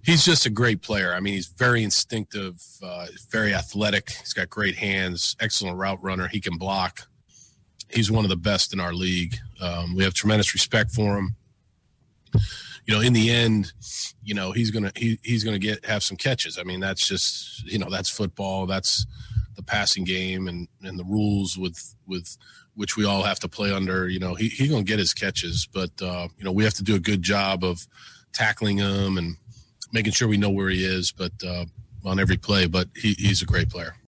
He's just a great player. I mean, he's very instinctive, very athletic. He's got great hands, excellent route runner. He can block. He's one of the best in our league. We have tremendous respect for him. In the end, he's gonna have some catches. I mean, that's just that's football. That's the passing game and the rules with which we all have to play under. He's gonna get his catches, but we have to do a good job of tackling him and making sure we know where he is, but on every play. But he's a great player.